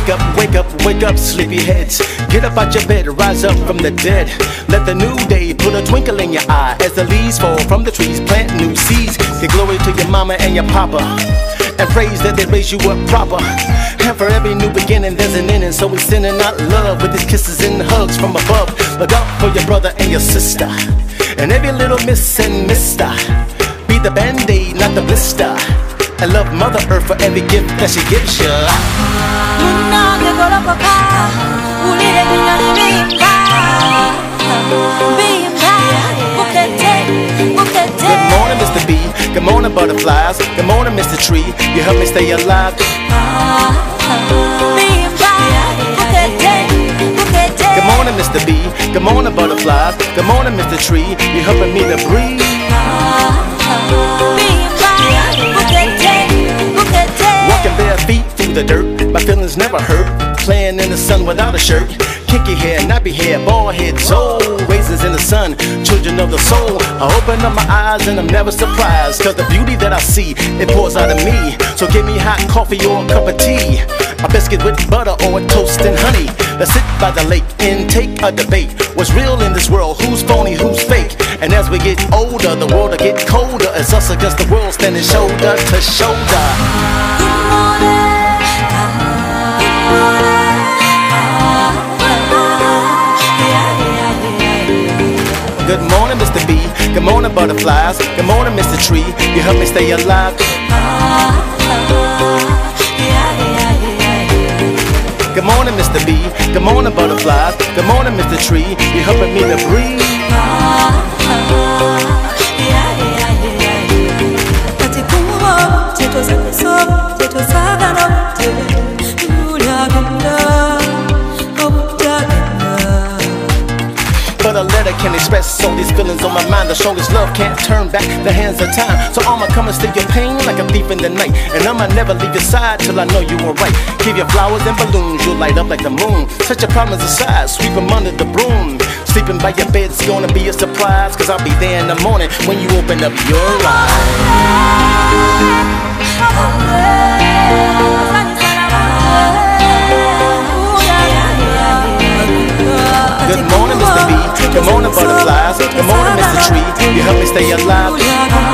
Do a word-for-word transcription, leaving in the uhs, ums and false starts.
Wake up, wake up, wake up, sleepyheads. Get up out your bed, rise up from the dead. Let the new day put a twinkle in your eye. As the leaves fall from the trees, plant new seeds. Give glory to your mama and your papa, and praise that they raise you up proper. And for every new beginning there's an ending, so we sending out love with these kisses and hugs from above. Look out for your brother and your sister, and every little miss and mister. Be the band-aid, not the blister. And love Mother Earth for every gift that she gives you. Good morning, Mister B. Good morning, butterflies. Good morning, Mister Tree. You help me stay alive. Good morning, Mister B. Good morning, butterflies. Good morning, Mister Tree. You helping me to breathe. Walking bare feet through the dirt, my feelings never hurt. Playing in the sun without a shirt. Kinky hair, nappy hair, bald head, soul. Raisins in the sun, children of the soul. I open up my eyes and I'm never surprised, cause the beauty that I see, it pours out of me. So give me hot coffee or a cup of tea, a biscuit with butter or a toast and honey. Let's sit by the lake and take a debate. What's real in this world, who's phony, who's fake? And as we get older, the world will get colder. It's us against the world, standing shoulder to shoulder. Good morning, Mister B. Good morning, butterflies. Good morning, Mister Tree. You help me stay alive. Good morning, Mister B. Good morning, butterflies. Good morning, Mister Tree. You helping me to breathe. But a letter can express all these feelings on my mind. The strongest love can't turn back the hands of time. So I'ma come and steal your pain like a thief in the night, and I'ma never leave your side till I know you were right. Give you flowers and balloons, you'll light up like the moon. Set your problems aside, sweep them under the broom. Sleeping by your bed's gonna be a surprise, cause I'll be there in the morning when you open up your eyes. Good morning, Mister B. Good morning, butterflies. Good morning, Mister Tree. You help me stay alive.